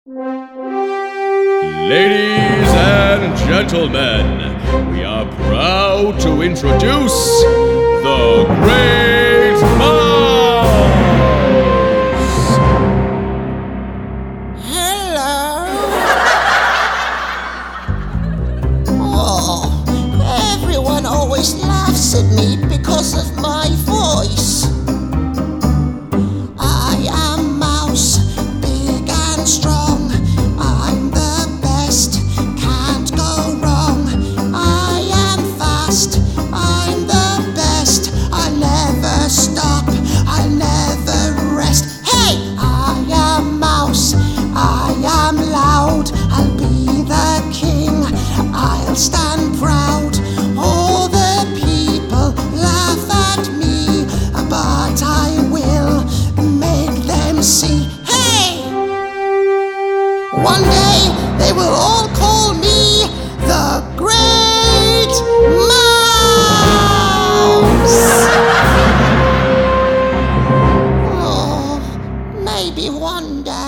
Ladies and gentlemen, we are proud to introduce the Great Mouse! Hello? Oh, everyone always laughs at me because of my voice. I am Mouse, big and strong. I'm the best, can't go wrong. I am fast, I'm the best. I never stop, I never rest. Hey! I am Mouse, I am loud. I'll be the king, I'll stand proud. All the people laugh at me, but I will make them see. Hey! One day they will all call me the Great Mouse. Oh, maybe one day.